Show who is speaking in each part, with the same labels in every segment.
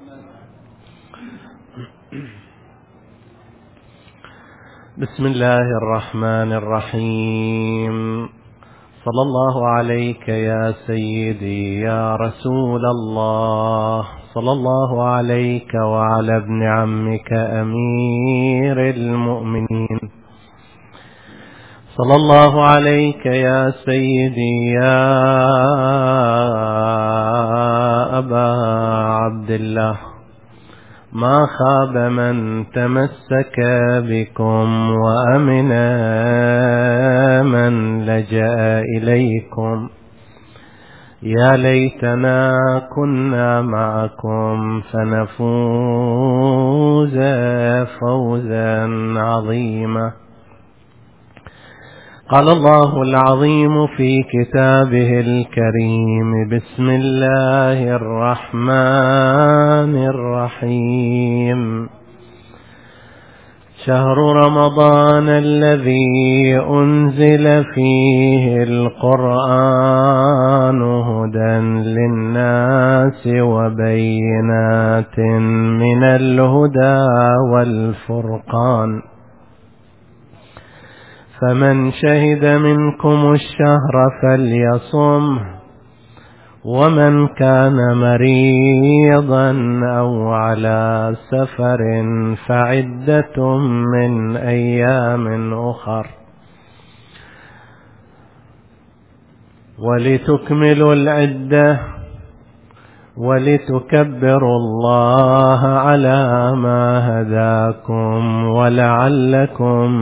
Speaker 1: بسم الله الرحمن الرحيم. صلى الله عليك يا سيدي يا رسول الله، صلى الله عليك وعلى ابن عمك أمير المؤمنين، صلى الله عليك يا سيدي يا أبا عبد الله. ما خاب من تمسك بكم وأمن من لجأ إليكم. يا ليتنا كنا معكم فنفوز فوزا عظيما. قال الله العظيم في كتابه الكريم: بسم الله الرحمن الرحيم. شهر رمضان الذي أنزل فيه القرآن هدى للناس وبينات من الهدى والفرقان، فمن شهد منكم الشهر فليصمه، ومن كان مريضا أو على سفر فعدة من أيام أخر، ولتكملوا العدة ولتكبروا الله على ما هداكم ولعلكم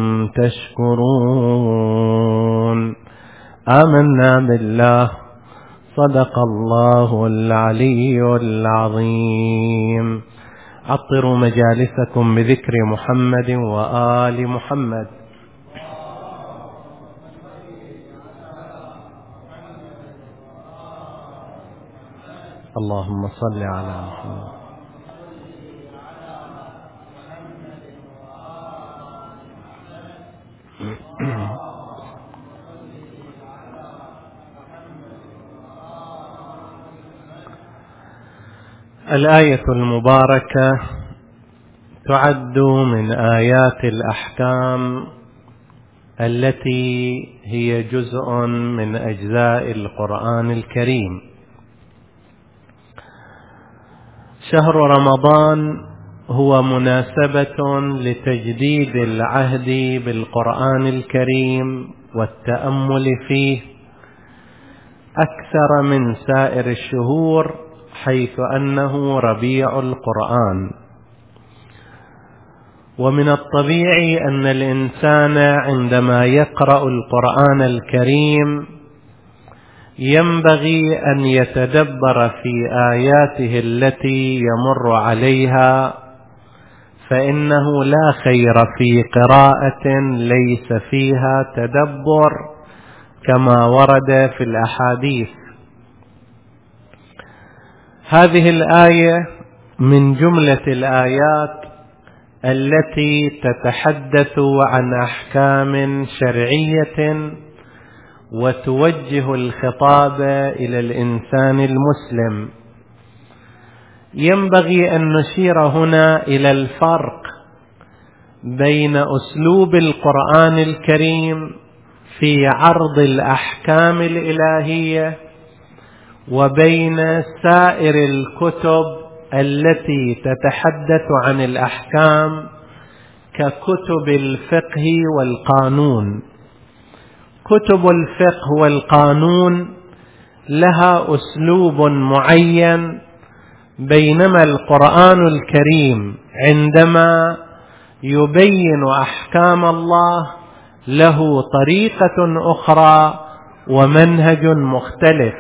Speaker 1: تشكرون. آمنا بالله، صدق الله العلي العظيم. عطروا مجالسكم بذكر محمد وآل محمد. اللهم صل على محمد. الآية المباركة تعد من آيات الأحكام التي هي جزء من أجزاء القرآن الكريم. شهر رمضان هو مناسبة لتجديد العهد بالقرآن الكريم والتأمل فيه أكثر من سائر الشهور، حيث أنه ربيع القرآن. ومن الطبيعي أن الإنسان عندما يقرأ القرآن الكريم ينبغي أن يتدبر في آياته التي يمر عليها، فإنه لا خير في قراءة ليس فيها تدبر كما ورد في الأحاديث. هذه الآية من جملة الآيات التي تتحدث عن أحكام شرعية وتوجه الخطاب إلى الإنسان المسلم. ينبغي أن نشير هنا إلى الفرق بين أسلوب القرآن الكريم في عرض الأحكام الإلهية وبين سائر الكتب التي تتحدث عن الأحكام ككتب الفقه والقانون. كتب الفقه والقانون لها أسلوب معين، بينما القرآن الكريم عندما يبين أحكام الله له طريقة أخرى ومنهج مختلف.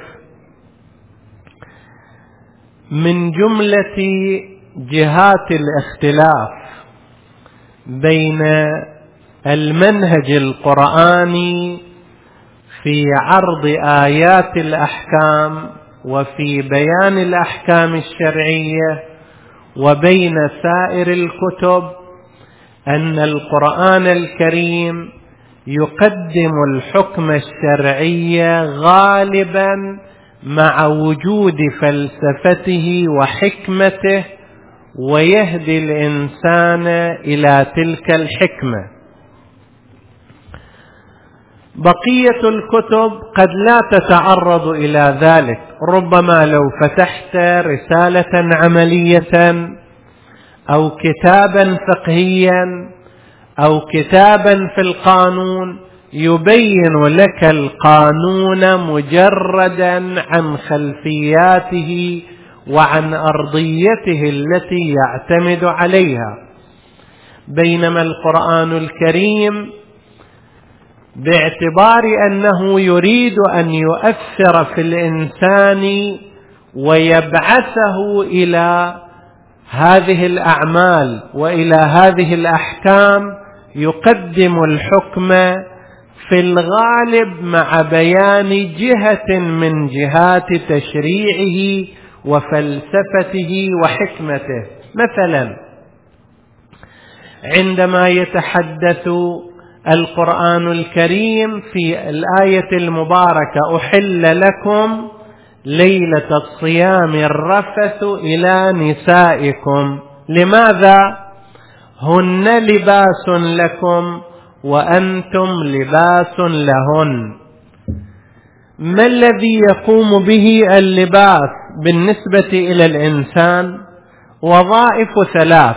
Speaker 1: من جملة جهات الاختلاف بين المنهج القرآني في عرض آيات الأحكام وفي بيان الأحكام الشرعية وبين سائر الكتب أن القرآن الكريم يقدم الحكم الشرعي غالبا مع وجود فلسفته وحكمته ويهدي الإنسان إلى تلك الحكمة. بقية الكتب قد لا تتعرض إلى ذلك، ربما لو فتحت رسالة عملية أو كتابا فقهيا أو كتابا في القانون يبين لك القانون مجردا عن خلفياته وعن أرضيته التي يعتمد عليها، بينما القرآن الكريم باعتبار أنه يريد أن يؤثر في الإنسان ويبعثه إلى هذه الأعمال وإلى هذه الأحكام، يقدم الحكم في الغالب مع بيان جهة من جهات تشريعه وفلسفته وحكمته. مثلا عندما يتحدث القرآن الكريم في الآية المباركة أحل لكم ليلة الصيام الرفث إلى نسائكم، لماذا؟ هن لباس لكم وأنتم لباس لهن. ما الذي يقوم به اللباس بالنسبة إلى الإنسان؟ وظائف ثلاث: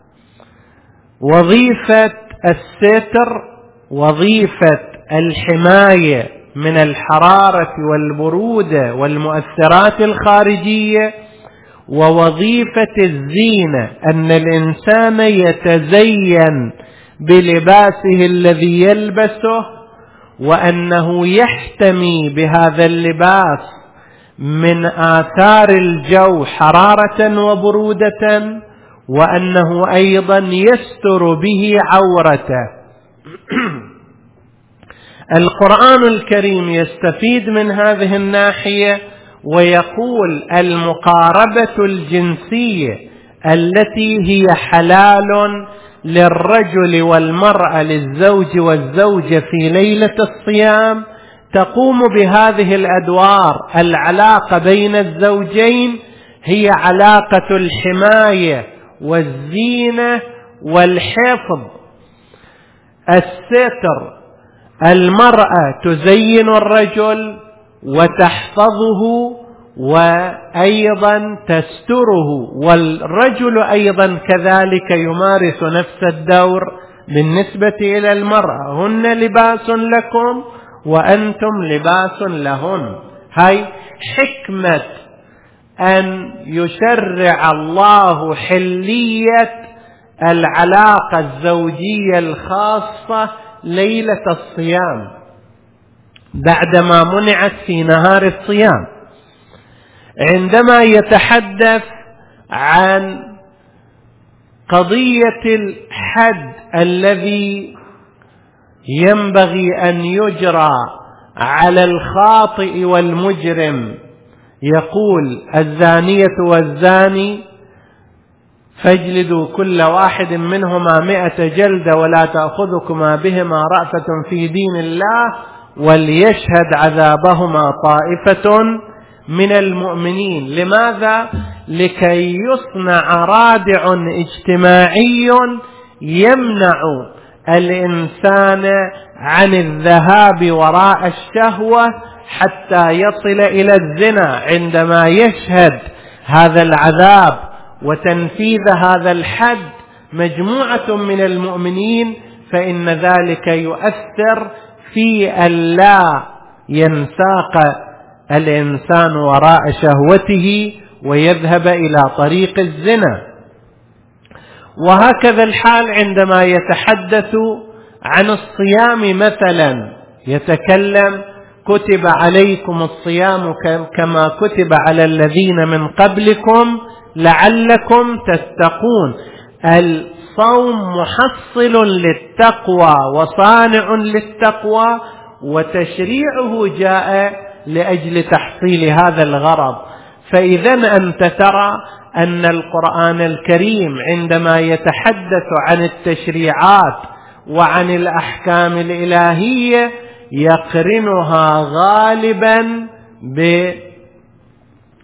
Speaker 1: وظيفة الستر، وظيفة الحماية من الحرارة والبرودة والمؤثرات الخارجية، ووظيفة الزينة، أن الإنسان يتزين بلباسه الذي يلبسه، وأنه يحتمي بهذا اللباس من آثار الجو حرارة وبرودة، وأنه أيضا يستر به عورته. القرآن الكريم يستفيد من هذه الناحية ويقول المقاربة الجنسية التي هي حلال للرجل والمرأة، للزوج والزوجة في ليلة الصيام، تقوم بهذه الأدوار. العلاقة بين الزوجين هي علاقة الحماية والزينة والحفظ. الستر، المرأة تزين الرجل وتحفظه وأيضا تستره، والرجل أيضا كذلك يمارس نفس الدور بالنسبة إلى المرأة. هن لباس لكم وأنتم لباس لهن. هاي حكمة أن يشرع الله حلية العلاقة الزوجية الخاصة ليلة الصيام بعدما منعت في نهار الصيام. عندما يتحدث عن قضية الحد الذي ينبغي أن يجرى على الخاطئ والمجرم، يقول الزانية والزاني فاجلدوا كل واحد منهما 100 جلدة ولا تأخذكما بهما رأفة في دين الله وليشهد عذابهما طائفة من المؤمنين. لماذا؟ لكي يصنع رادع اجتماعي يمنع الإنسان عن الذهاب وراء الشهوة حتى يصل إلى الزنا. عندما يشهد هذا العذاب وتنفيذ هذا الحد مجموعة من المؤمنين، فإن ذلك يؤثر في ألا ينساق الإنسان وراء شهوته ويذهب إلى طريق الزنا. وهكذا الحال عندما يتحدث عن الصيام مثلا، يتكلم كتب عليكم الصيام كما كتب على الذين من قبلكم لعلكم تتقون. الصوم محصل للتقوى وصانع للتقوى، وتشريعه جاء لأجل تحصيل هذا الغرض. فإذا أنت ترى أن القرآن الكريم عندما يتحدث عن التشريعات وعن الأحكام الإلهية يقرنها غالبا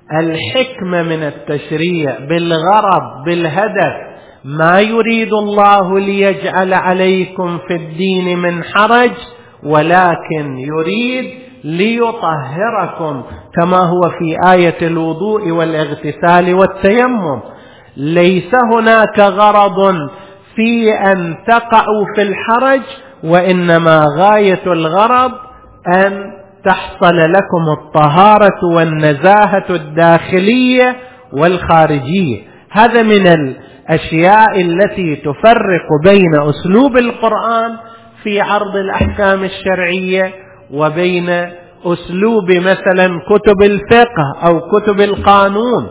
Speaker 1: الحكمة من التشريع بالغرض بالهدف. ما يريد الله ليجعل عليكم في الدين من حرج، ولكن يريد ليطهركم، كما هو في آية الوضوء والاغتسال والتيمم. ليس هناك غرض في أن تقعوا في الحرج، وإنما غاية الغرض أن تحصل لكم الطهارة والنزاهة الداخلية والخارجية. هذا من الأشياء التي تفرق بين أسلوب القرآن في عرض الأحكام الشرعية وبين أسلوب مثلا كتب الفقه أو كتب القانون.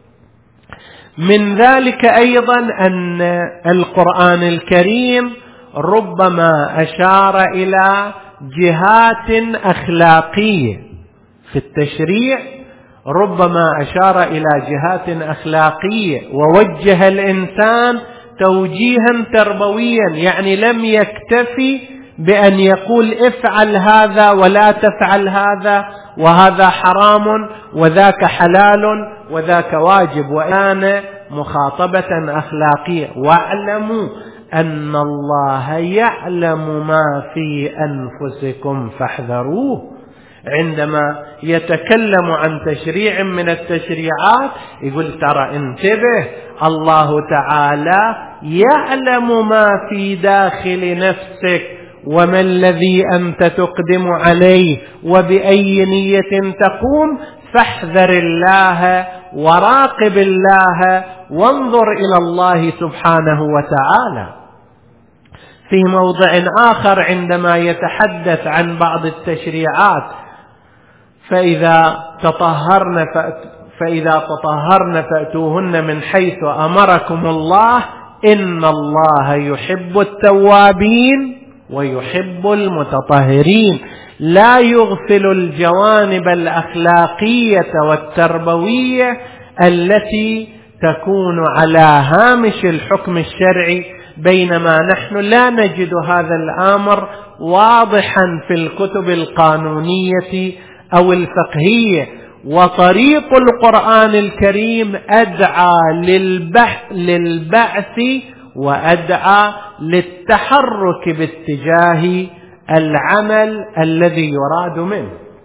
Speaker 1: من ذلك أيضا أن القرآن الكريم ربما أشار إلى جهات أخلاقية في التشريع، ربما أشار إلى جهات أخلاقية ووجه الإنسان توجيها تربويا، يعني لم يكتفي بأن يقول افعل هذا ولا تفعل هذا، وهذا حرام وذاك حلال وذاك واجب، وكان مخاطبة أخلاقية. واعلموا أن الله يعلم ما في أنفسكم فاحذروه. عندما يتكلم عن تشريع من التشريعات يقول ترى انتبه، الله تعالى يعلم ما في داخل نفسك وما الذي أنت تقدم عليه وبأي نية تقوم، فاحذر الله وراقب الله وانظر إلى الله سبحانه وتعالى. في موضع آخر عندما يتحدث عن بعض التشريعات فإذا تطهرن فأتوهن من حيث أمركم الله إن الله يحب التوابين ويحب المتطهرين. لا يغفل الجوانب الأخلاقية والتربوية التي تكون على هامش الحكم الشرعي، بينما نحن لا نجد هذا الأمر واضحا في الكتب القانونية أو الفقهية. وطريق القرآن الكريم أدعى للبعث وأدعى للتحرك باتجاه العمل الذي يراد منه.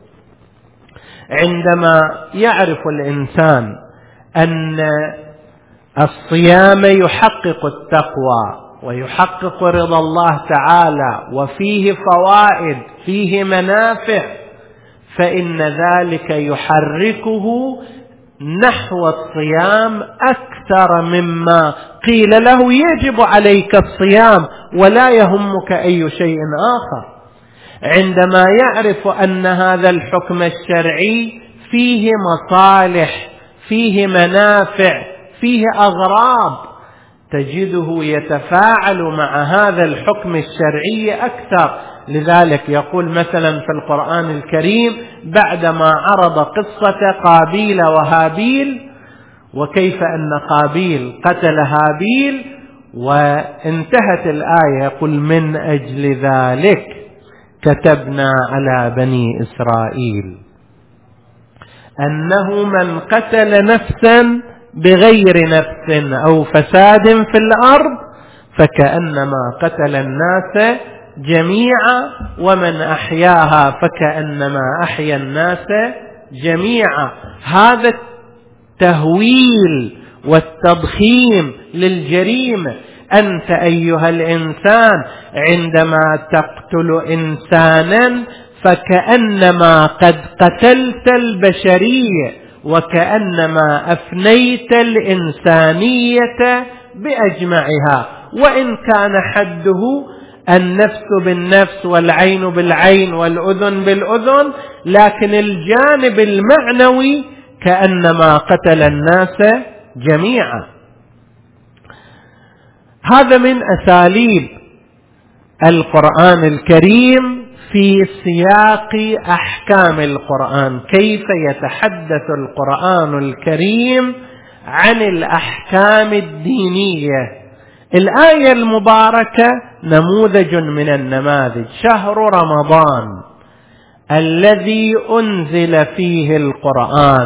Speaker 1: عندما يعرف الإنسان أن الصيام يحقق التقوى ويحقق رضا الله تعالى وفيه فوائد فيه منافع، فإن ذلك يحركه نحو الصيام أكثر مما قيل له يجب عليك الصيام ولا يهمك أي شيء آخر. عندما يعرف أن هذا الحكم الشرعي فيه مصالح فيه منافع فيه أغراض، تجده يتفاعل مع هذا الحكم الشرعي أكثر. لذلك يقول مثلا في القرآن الكريم بعدما عرض قصة قابيل وهابيل وكيف أن قابيل قتل هابيل، وانتهت الآية يقول من أجل ذلك كتبنا على بني إسرائيل أنه من قتل نفسا بغير نفس أو فساد في الأرض فكأنما قتل الناس جميعا ومن أحياها فكأنما أحيا الناس جميعا. هذا التهويل والتضخيم للجريمة. أنت أيها الإنسان عندما تقتل إنسانا فكأنما قد قتلت البشرية وكأنما أفنيت الإنسانية بأجمعها، وإن كان حده النفس بالنفس والعين بالعين والأذن بالأذن، لكن الجانب المعنوي كأنما قتل الناس جميعا. هذا من أساليب القرآن الكريم في سياق أحكام القرآن. كيف يتحدث القرآن الكريم عن الأحكام الدينية؟ الآية المباركة نموذج من النماذج. شهر رمضان الذي أنزل فيه القرآن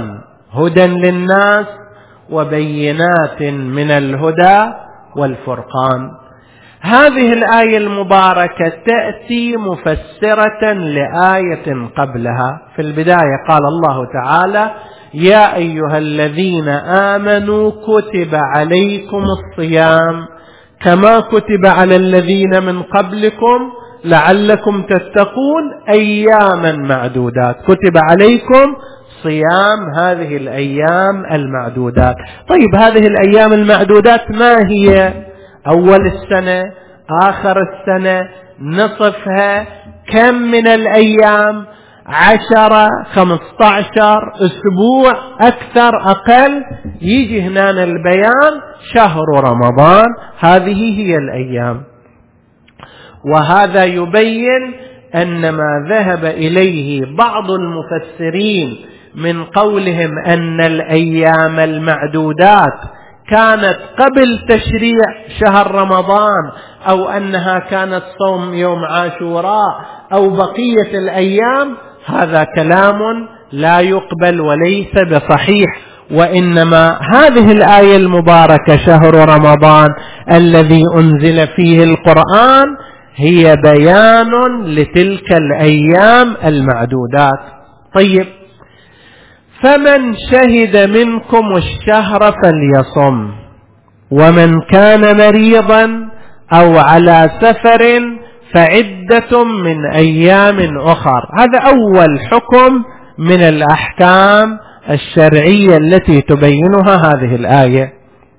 Speaker 1: هدى للناس وبينات من الهدى والفرقان. هذه الآية المباركة تأتي مفسرة لآية قبلها. في البداية قال الله تعالى: يا أيها الذين آمنوا كتب عليكم الصيام كما كتب على الذين من قبلكم لعلكم تتقون أياما معدودات. كتب عليكم صيام هذه الأيام المعدودات. طيب هذه الأيام المعدودات ما هي؟ أول السنة، آخر السنة، نصفها، كم من الأيام؟ 10 15 أسبوع، أكثر أقل؟ يجي هنا البيان: شهر رمضان، هذه هي الأيام. وهذا يبين أن ما ذهب إليه بعض المفسرين من قولهم أن الأيام المعدودات كانت قبل تشريع شهر رمضان، أو أنها كانت صوم يوم عاشوراء أو بقية الأيام، هذا كلام لا يقبل وليس بصحيح. وإنما هذه الآية المباركة شهر رمضان الذي أنزل فيه القرآن هي بيان لتلك الأيام المعدودات. طيب، فمن شهد منكم الشهر فليصم، ومن كان مريضا أو على سفر فعدة من أيام أخر. هذا أول حكم من الأحكام الشرعية التي تبينها هذه الآية.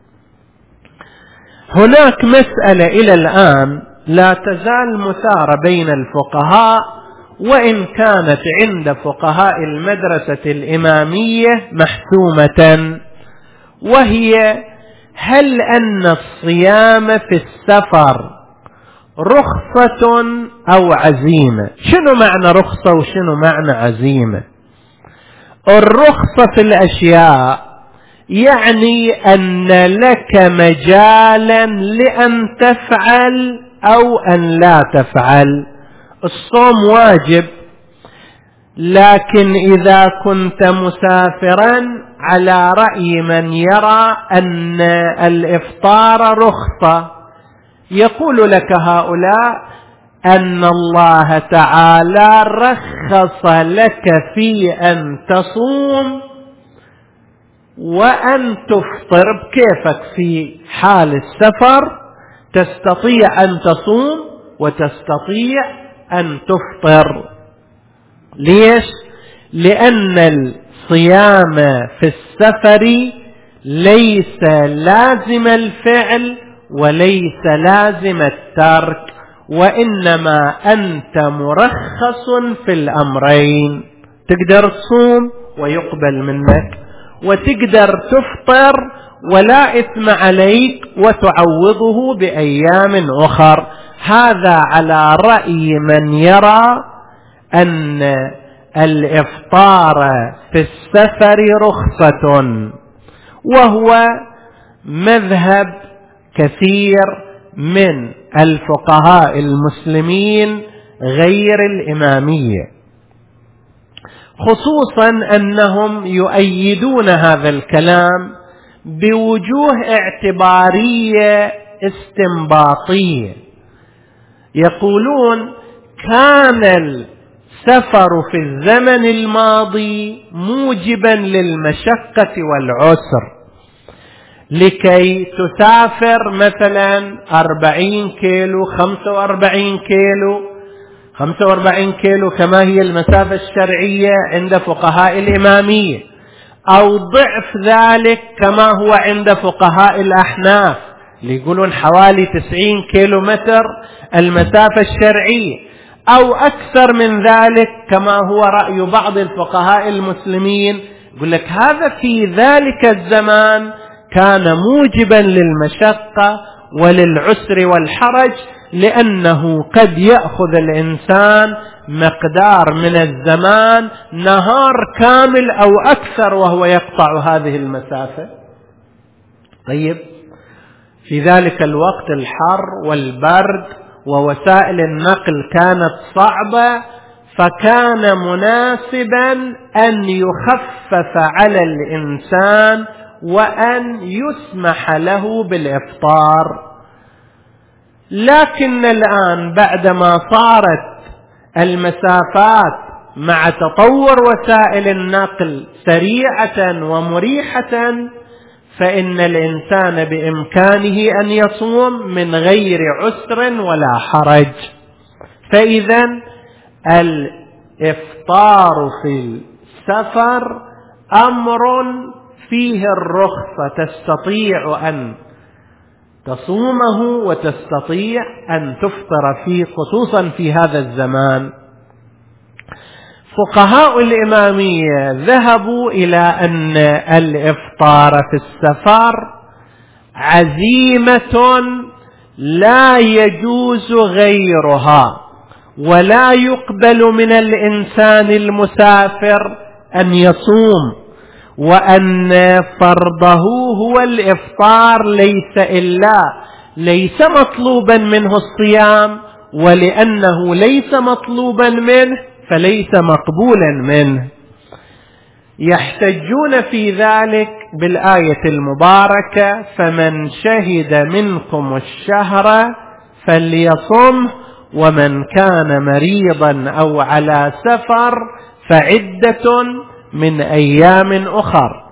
Speaker 1: هناك مسألة إلى الآن لا تزال مثارة بين الفقهاء، وإن كانت عند فقهاء المدرسة الإمامية محسومة، وهي: هل أن الصيام في السفر رخصة أو عزيمة؟ شنو معنى رخصة وشنو معنى عزيمة؟ الرخصة في الأشياء يعني أن لك مجالا لأن تفعل أو أن لا تفعل. الصوم واجب، لكن إذا كنت مسافرا على رأي من يرى أن الإفطار رخصة، يقول لك هؤلاء أن الله تعالى رخص لك في أن تصوم وأن تفطر بكيفك. في حال السفر تستطيع أن تصوم وتستطيع أن تفطر. ليش؟ لأن الصيام في السفر ليس لازم الفعل وليس لازم الترك، وإنما أنت مرخص في الأمرين. تقدر تصوم ويقبل منك، وتقدر تفطر ولا إثم عليك وتعوضه بأيام أخر. هذا على رأي من يرى أن الإفطار في السفر رخصة، وهو مذهب كثير من الفقهاء المسلمين غير الإمامية، خصوصا أنهم يؤيدون هذا الكلام بوجوه اعتبارية استنباطية. يقولون: كان السفر في الزمن الماضي موجبا للمشقة والعسر، لكي تسافر مثلا 40 كيلو 45 كيلو كما هي المسافة الشرعية عند فقهاء الإمامية، أو ضعف ذلك كما هو عند فقهاء الأحناف، اللي يقولون حوالي 90 كيلو متر المسافة الشرعية، أو أكثر من ذلك كما هو رأي بعض الفقهاء المسلمين. يقول لك هذا في ذلك الزمان كان موجبا للمشقة وللعسر والحرج، لأنه قد يأخذ الإنسان مقدار من الزمان نهار كامل أو أكثر وهو يقطع هذه المسافة. طيب، في ذلك الوقت الحر والبرد ووسائل النقل كانت صعبة، فكان مناسبا أن يخفف على الإنسان وأن يسمح له بالإفطار. لكن الآن بعدما صارت المسافات مع تطور وسائل النقل سريعة ومريحة، فإن الإنسان بإمكانه أن يصوم من غير عسر ولا حرج. فإذا الإفطار في السفر أمر فيه الرخصة، تستطيع أن تصومه وتستطيع أن تفطر فيه، خصوصا في هذا الزمان. فقهاء الإمامية ذهبوا إلى أن الإفطار في السفر عزيمة لا يجوز غيرها، ولا يقبل من الإنسان المسافر أن يصوم، وأن فرضه هو الإفطار، ليس مطلوبا منه الصيام، ولأنه ليس مطلوبا منه فليس مقبولا منه. يحتجون في ذلك بالآية المباركة: فمن شهد منكم الشهر فليصمه ومن كان مريضا أو على سفر فعدة من أيام أخر.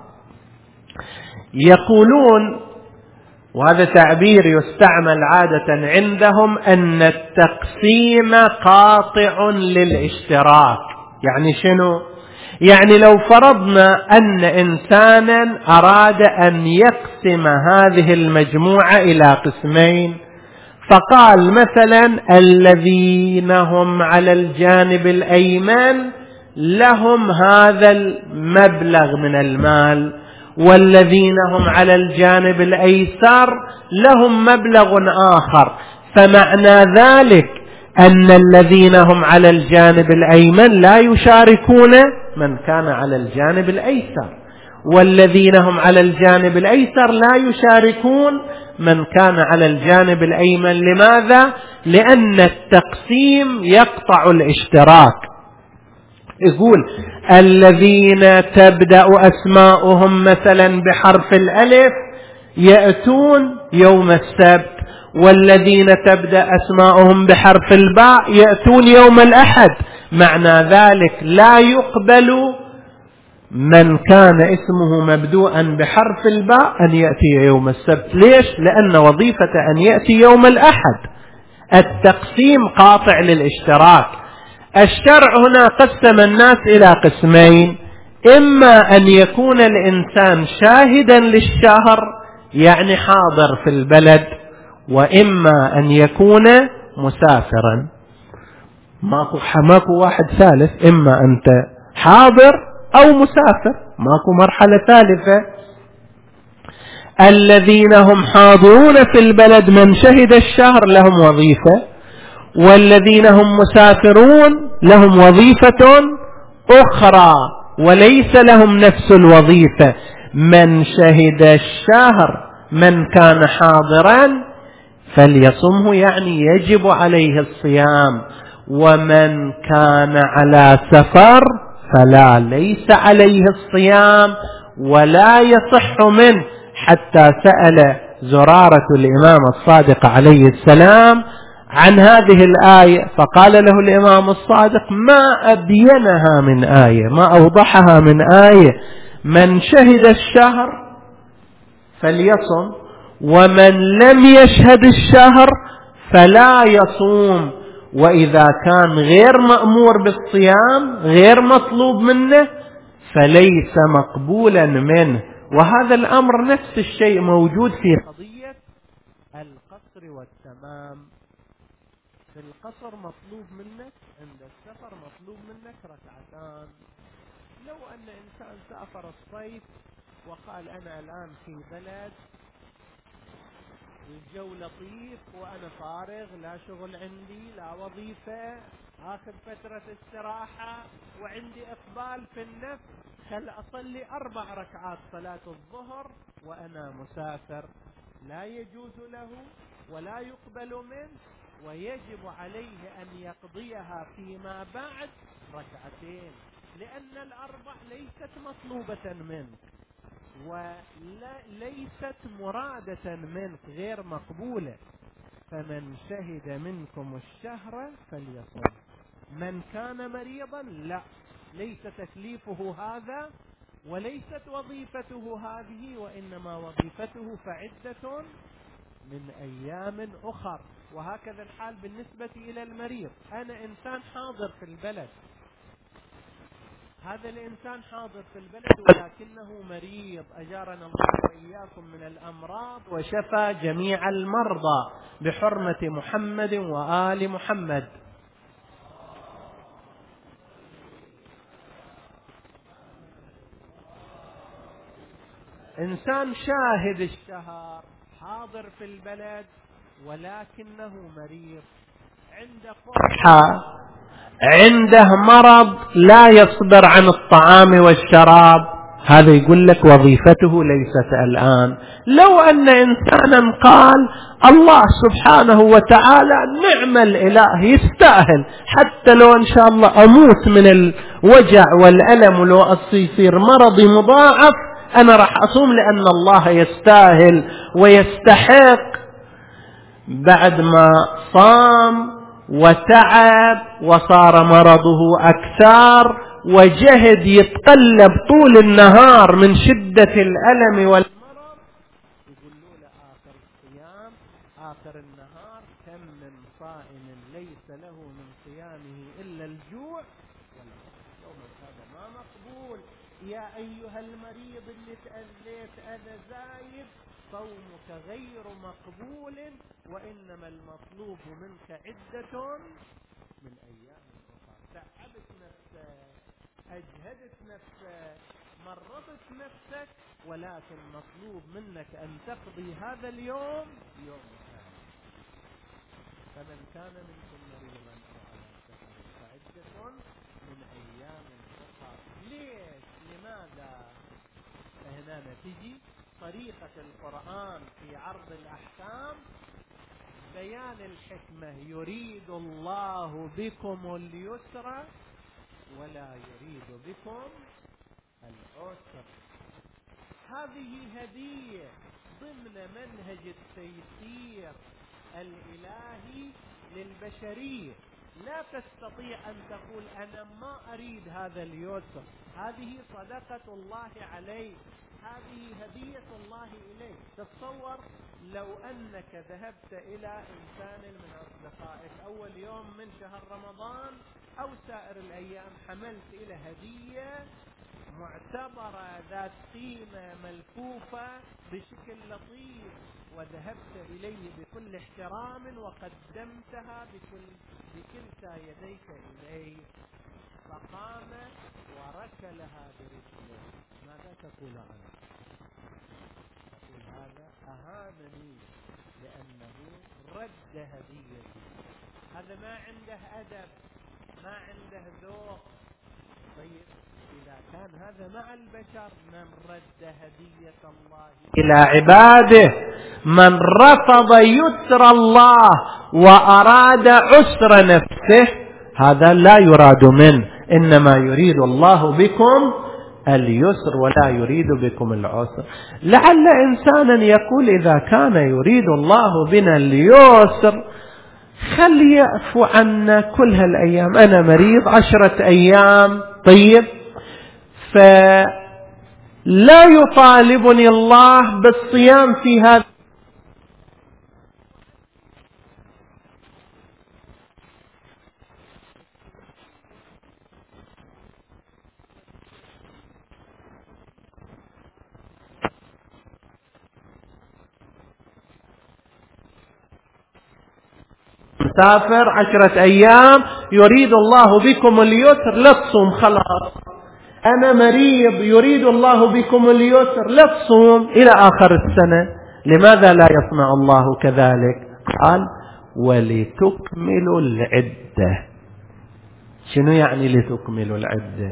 Speaker 1: يقولون، وهذا تعبير يستعمل عادة عندهم، أن التقسيم قاطع للاشتراك. يعني شنو؟ يعني لو فرضنا أن إنسانا أراد أن يقسم هذه المجموعة إلى قسمين، فقال مثلا الذين هم على الجانب الأيمن لهم هذا المبلغ من المال، والذين هم على الجانب الأيسر لهم مبلغ آخر، فمعنى ذلك أن الذين هم على الجانب الأيمن لا يشاركون من كان على الجانب الأيسر، والذين هم على الجانب الأيسر لا يشاركون من كان على الجانب الأيمن. لماذا؟ لأن التقسيم يقطع الاشتراك. يقول الذين تبدأ أسماؤهم مثلا بحرف الألف يأتون يوم السبت، والذين تبدأ أسماؤهم بحرف الباء يأتون يوم الأحد. معنى ذلك لا يقبل من كان اسمه مبدوءا بحرف الباء أن يأتي يوم السبت. ليش؟ لأن وظيفة أن يأتي يوم الأحد. التقسيم قاطع للاشتراك. الشرع هنا قسم الناس إلى قسمين: إما أن يكون الإنسان شاهدا للشهر يعني حاضر في البلد، وإما أن يكون مسافرا. ماكو واحد ثالث، إما أنت حاضر أو مسافر، ماكو مرحلة ثالثة. الذين هم حاضرون في البلد من شهد الشهر لهم وظيفة، والذين هم مسافرون لهم وظيفة أخرى وليس لهم نفس الوظيفة. من شهد الشهر من كان حاضرا فليصمه، يعني يجب عليه الصيام، ومن كان على سفر فلا، ليس عليه الصيام ولا يصح منه. حتى سأل زرارة الإمام الصادق عليه السلام عن هذه الآية، فقال له الإمام الصادق: ما أبينها من آية، ما أوضحها من آية. من شهد الشهر فليصم، ومن لم يشهد الشهر فلا يصوم. وإذا كان غير مأمور بالصيام، غير مطلوب منه، فليس مقبولا منه. وهذا الأمر نفس الشيء موجود في قضية القصر والتمام. في القصر مطلوب منك، عند السفر مطلوب منك ركعتان. لو أن إنسان سافر الصيف وقال أنا الآن في بلد الجو لطيف وأنا فارغ، لا شغل عندي، لا وظيفة، آخر فترة استراحة وعندي إقبال في النفس، خل أصلي 4 ركعات صلاة الظهر وأنا مسافر، لا يجوز له ولا يقبل منه، ويجب عليه أن يقضيها فيما بعد ركعتين، لأن الأربع ليست مطلوبة منك وليست مرادة منك، غير مقبولة. فمن شهد منكم الشهر فليصم. من كان مريضا لا، ليس تكليفه هذا وليست وظيفته هذه، وإنما وظيفته فعدة من أيام أخر. وهكذا الحال بالنسبة إلى المريض. أنا إنسان حاضر في البلد، هذا الإنسان حاضر في البلد ولكنه مريض، أجارنا الله وإياكم من الأمراض وشفى جميع المرضى بحرمة محمد وآل محمد. إنسان شاهد الشهر حاضر في البلد ولكنه مريض، عنده قرحة، عنده مرض لا يصبر عن الطعام والشراب، هذا يقول لك وظيفته ليست الآن. لو أن إنسانا قال الله سبحانه وتعالى نعم الإله يستاهل، حتى لو إن شاء الله أموت من الوجع والألم ولو يصير مرضي مضاعف أنا راح أصوم لأن الله يستاهل ويستحق، بعد ما صام وتعب وصار مرضه أكثر وجهد يتقلب طول النهار من شدة الألم والمرض، يقولوا له آخر الصيام آخر النهار كم من صائم ليس له من صيامه إلا الجوع والعطش، هذا ما مقبول. يا أيها المريض اللي تأذيت أذى زايد صومك غير مقبول، وإنما المطلوب منك عدة من أيام أخرى. تعبت نفسك، أجهدت نفسك، مرضت نفسك، ولكن مطلوب منك أن تقضي هذا اليوم يوم ثاني. فمن كان منكم مريضا أو على سفر فعدة من أيام أخرى. ليش؟ لماذا؟ فهنا تجي طريقة القرآن في عرض الأحكام، بيان الحكمة. يريد الله بكم اليسر ولا يريد بكم العسر. هذه هدية ضمن منهج التيسير الإلهي للبشرية. لا تستطيع أن تقول أنا ما أريد هذا اليسر، هذه صدقة الله عليك، هذه هدية الله إليك. تتصور لو أنك ذهبت إلى إنسان من أصدقائك أول يوم من شهر رمضان أو سائر الأيام، حملت إلى هدية معتبرة ذات قيمة ملفوفة بشكل لطيف، وذهبت إليه بكل احترام وقدمتها بكلتا يديك إليه، فقام وركلها برجله، ماذا تقول عنه؟ تقول هذا أهانني لأنه رد هديتي، هذا ما عنده أدب، ما عنده ذوق. طيب إذا كان هذا مع البشر، من رد هدية الله إلى عباده، من رفض يسر الله وأراد عسر نفسه، هذا لا يراد منه، إنما يريد الله بكم اليسر ولا يريد بكم العسر. لعل إنسانا يقول إذا كان يريد الله بنا اليسر خلي يعفو عنا كل هالأيام، أنا مريض 10 أيام. طيب فلا يطالبني الله بالصيام في هذا مسافر 10 أيام، يريد الله بكم اليسر لا تصوم، خلاص. أنا مريض يريد الله بكم اليسر لا تصوم إلى آخر السنة. لماذا لا يصنع الله كذلك؟ قال ولتكملوا العدة. شنو يعني لتكملوا العدة؟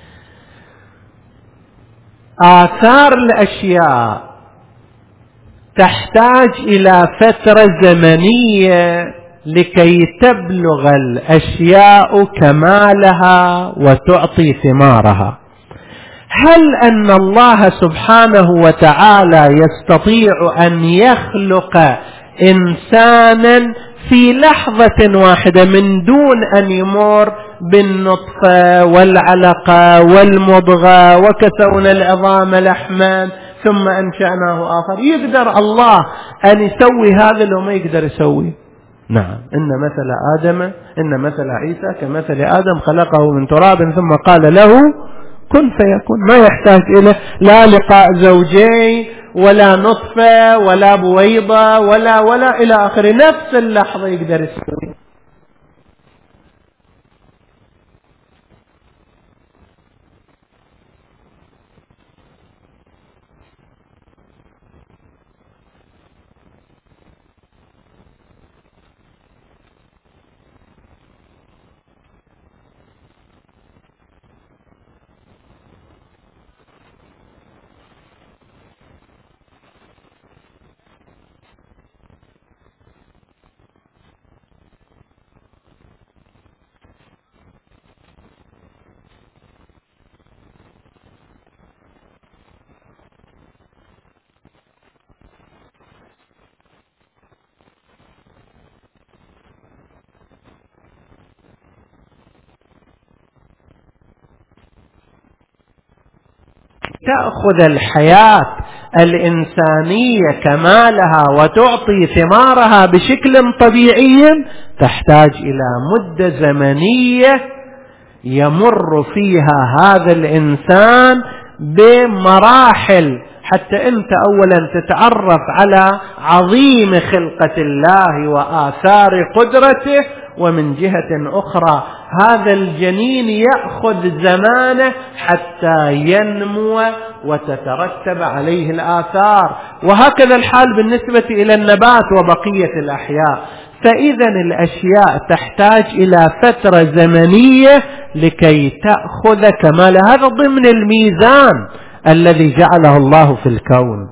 Speaker 1: آثار الأشياء تحتاج إلى فترة زمنية لكي تبلغ الأشياء كمالها وتعطي ثمارها. هل أن الله سبحانه وتعالى يستطيع أن يخلق إنسانا في لحظة واحدة من دون أن يمر بالنطفة والعلقة والمضغة وكسونا العظام لحما ثم أنشأناه آخر؟ يقدر الله أن يسوي هذا لو ما يقدر يسوي؟ نعم. إن مثل عيسى كمثل آدم خلقه من تراب ثم قال له كن فيكون. ما يحتاج إلى لا لقاء زوجين ولا نطفة ولا بويضة ولا إلى آخره، نفس اللحظة يقدر يسوي. تأخذ الحياة الإنسانية كمالها وتعطي ثمارها بشكل طبيعي تحتاج إلى مدة زمنية يمر فيها هذا الإنسان بمراحل حتى أنت أولا تتعرف على عظيم خلقة الله وآثار قدرته، ومن جهة أخرى هذا الجنين يأخذ زمانه حتى ينمو وتترتب عليه الآثار، وهكذا الحال بالنسبة إلى النبات وبقية الأحياء. فإذا الأشياء تحتاج إلى فترة زمنية لكي تأخذ كمال. هذا ضمن الميزان الذي جعله الله في الكون.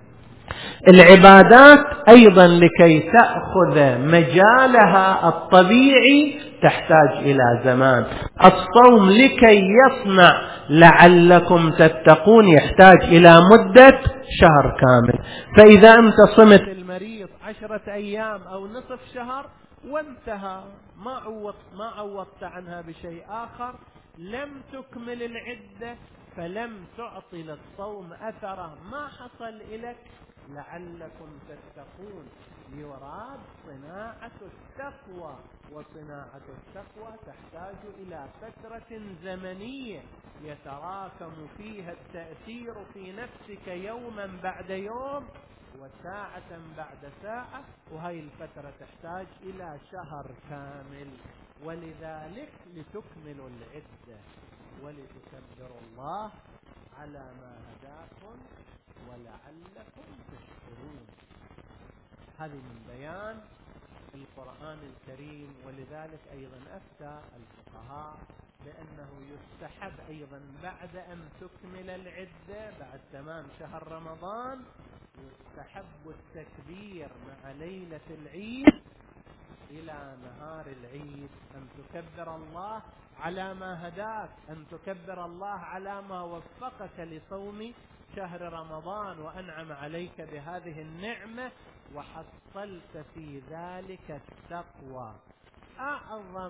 Speaker 1: العبادات أيضا لكي تأخذ مجالها الطبيعي تحتاج إلى زمان. الصوم لكي يصنع لعلكم تتقون يحتاج إلى مدة شهر كامل. فإذا أنت صمت المريض 10 أيام أو نصف شهر وانتهى، ما عوضت عنها بشيء آخر، لم تكمل العدة، فلم تعطي للصوم أثره، ما حصل إليك لعلكم تتقون. يراد صناعة التقوى، وصناعة التقوى تحتاج إلى فترة زمنية يتراكم فيها التأثير في نفسك يوما بعد يوم وساعة بعد ساعة، وهي الفترة تحتاج إلى شهر كامل. ولذلك لتكملوا العدة ولتكبروا الله على ما هداكم ولعلكم تشكرون. هذه من بيان القرآن الكريم. ولذلك أيضا أفتى الفقهاء بأنه يستحب أيضا بعد أن تكمل العدة بعد تمام شهر رمضان يستحب التكبير مع ليلة العيد إلى نهار العيد، أن تكبر الله على ما هداك، أن تكبر الله على ما وفقك لصوم شهر رمضان وأنعم عليك بهذه النعمة وحصلت في ذلك التقوى. أعظم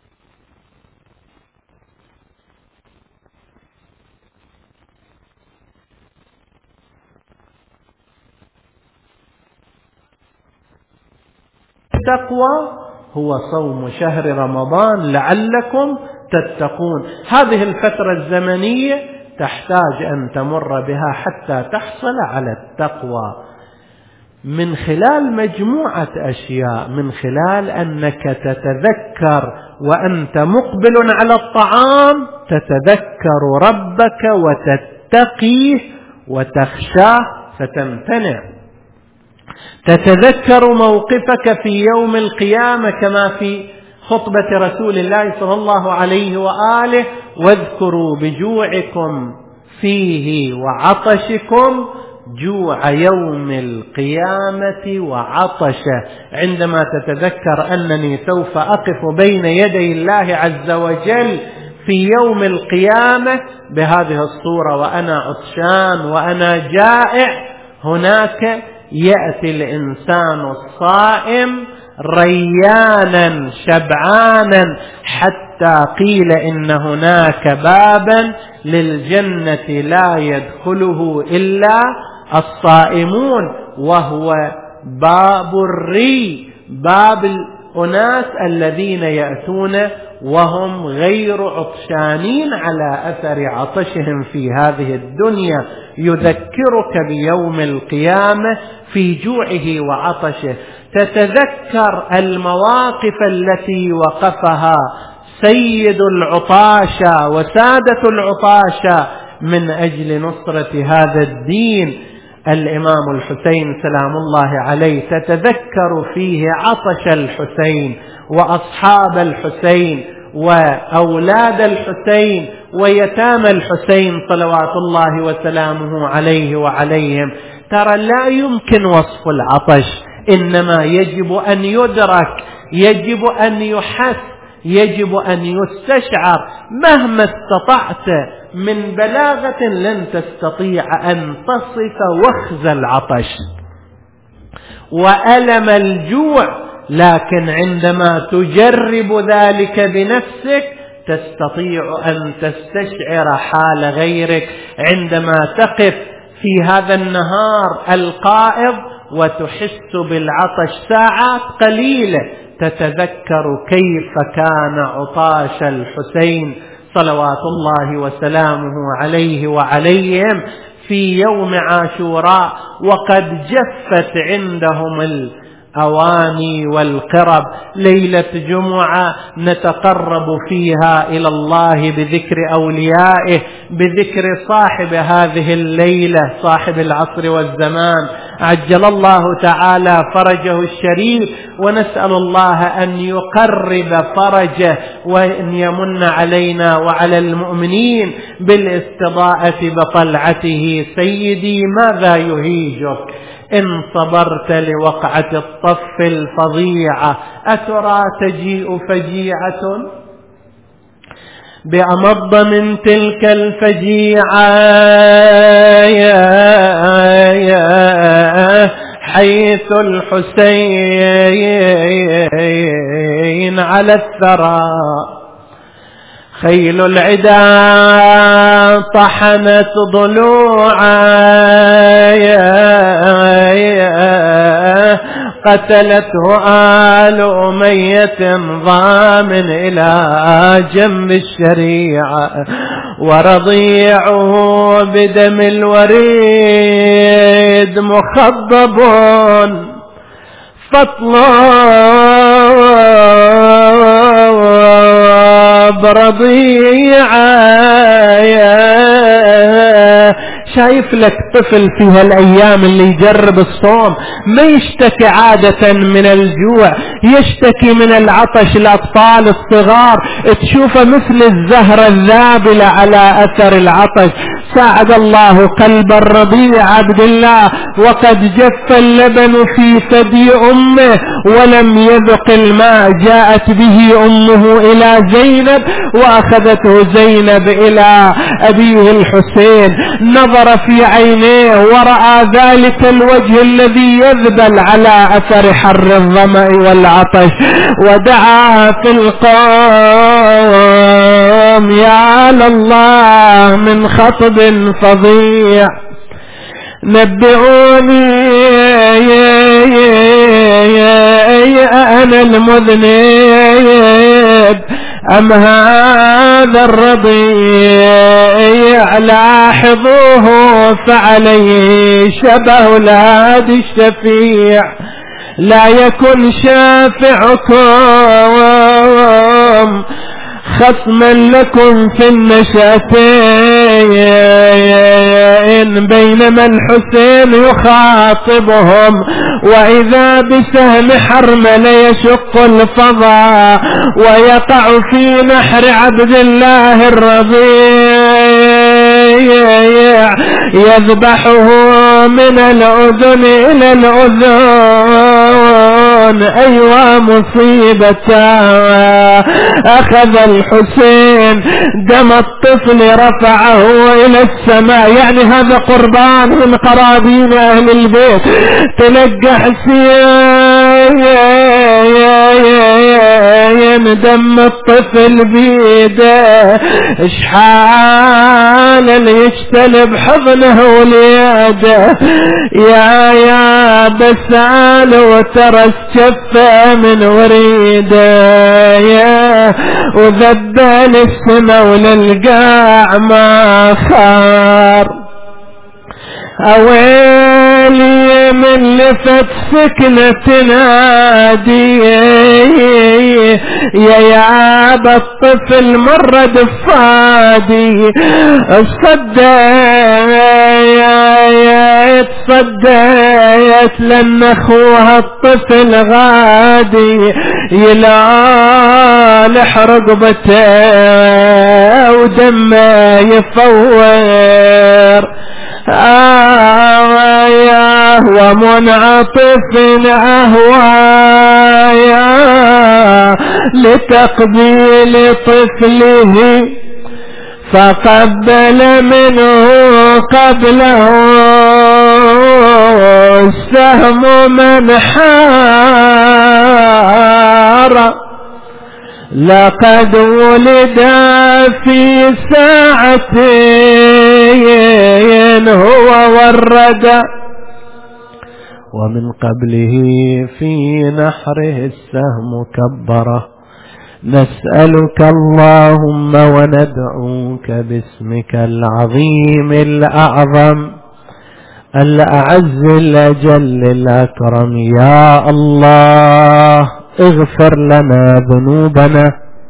Speaker 1: التقوى هو صوم شهر رمضان لعلكم تتقون. هذه الفترة الزمنية تحتاج أن تمر بها حتى تحصل على التقوى من خلال مجموعة أشياء، من خلال أنك تتذكر وأنت مقبل على الطعام تتذكر ربك وتتقيه وتخشاه فتمتنع، تتذكر موقفك في يوم القيامة كما في خطبة رسول الله صلى الله عليه وآله: واذكروا بجوعكم فيه وعطشكم جوع يوم القيامة وعطشه. عندما تتذكر أنني سوف أقف بين يدي الله عز وجل في يوم القيامة بهذه الصورة وأنا عطشان وأنا جائع، هناك يأتي الإنسان الصائم ريانا شبعانا، حتى قيل إن هناك بابا للجنة لا يدخله إلا الصائمون، وهو باب الري، باب الأناس الذين يأتون وهم غير عطشانين على أثر عطشهم في هذه الدنيا. يذكرك بيوم القيامة في جوعه وعطشه. تتذكر المواقف التي وقفها سيد العطاشة وسادة العطاشة من أجل نصرة هذا الدين، الإمام الحسين سلام الله عليه. تتذكر فيه عطش الحسين وأصحاب الحسين وأولاد الحسين ويتامى الحسين صلوات الله وسلامه عليه وعليهم. ترى لا يمكن وصف العطش، إنما يجب أن يدرك، يجب أن يحس، يجب أن يستشعر. مهما استطعت من بلاغة لن تستطيع أن تصف وخز العطش وألم الجوع، لكن عندما تجرب ذلك بنفسك تستطيع أن تستشعر حال غيرك عندما تقف في هذا النهار القائض وتحس بالعطش ساعات قليلة، تتذكر كيف كان عطاش الحسين صلوات الله وسلامه عليه وعليهم في يوم عاشوراء، وقد جفت عندهم الأواني والقرب. ليلة جمعة نتقرب فيها إلى الله بذكر أوليائه، بذكر صاحب هذه الليلة، صاحب العصر والزمان، عجل الله تعالى فرجه الشريف، ونسأل الله أن يقرب فرجه وأن يمن علينا وعلى المؤمنين بالاستضاءة بطلعته. سيدي ماذا يهيجك إن صبرت لوقعة الطف الفظيعة؟ أترى تجيء فجيعة بأمض من تلك الفجيعة، حيث الحسين على الثرى خيل العدا طحنت ضلوعا، قتلته آل أمية ضامن إلى جنب الشريعة، ورضيعه بدم الوريد مخضب فاطلب رضيعا. شايف لك طفل في هالأيام اللي يجرب الصوم ما يشتكي عادة من الجوع، يشتكي من العطش. الأطفال الصغار تشوفه مثل الزهرة الذابلة على أثر العطش. ساعد الله قلب الرضيع عبد الله، وقد جف اللبن في ثدي أمه ولم يذق الماء. جاءت به أمه إلى زينب وأخذته زينب إلى أبيه الحسين، نظر في عينيه ورأى ذلك الوجه الذي يذبل على أثر حر الظمأ والعطش، ودعا في القوم يا لله من خطب فظيع، نبئوني أنا المذنب أم هذا الرضيع؟ لاحظوه فعليه شبه الهادي الشفيع، لا يكن شافعكم خصما لكم في النشأتين، بينما الحسين يخاطبهم وإذا بسهم حرمل يشق الفضاء ويقع في نحر عبد الله الرضيع. الضلع يذبحه من الأذن إلى الأذن. أيوة مصيبته. أخذ الحسين دم الطفل رفعه إلى السماء، يعني هذا قربان من قرابين أهل البيت. تلقى حسين دم الطفل بيده، اشحال اللي يجتلب حضنه وليده. يا بسال وترى الشفة من وريده، وذبل السما وللقاع ما خار. أويلي من لفت سكنة تنادي يا الطفل مر دفادي. تصديت لأن أخوها الطفل غادي يلالح رقبته ودمه يفور. يا ومنعطف أهوايا لتقبيل طفله، فقبل منه قبله السهم منحار. لقد ولد في ساعتين هو ورد، ومن قبله في نحره السهم كبره. نسألك اللهم وندعوك باسمك العظيم الأعظم الأعز الأجل الأكرم. يا الله اغفر لنا ذنوبنا،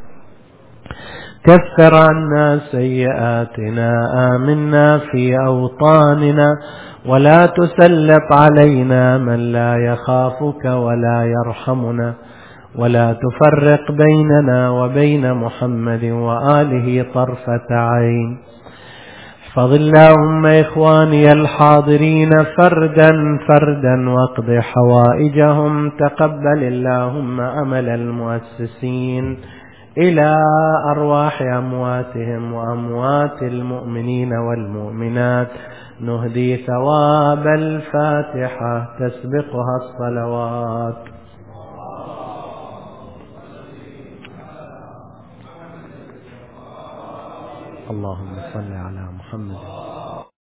Speaker 1: كفر عنا سيئاتنا، آمنا في أوطاننا، ولا تسلط علينا من لا يخافك ولا يرحمنا، ولا تفرق بيننا وبين محمد وآله طرفة عين. احفظ اللهم إخواني الحاضرين فردا فردا واقض حوائجهم. تقبل اللهم عمل المؤسسين إلى أرواح أمواتهم وأموات المؤمنين والمؤمنات. نهدي ثواب الفاتحة تسبقها الصلوات. اللهم صل على محمد.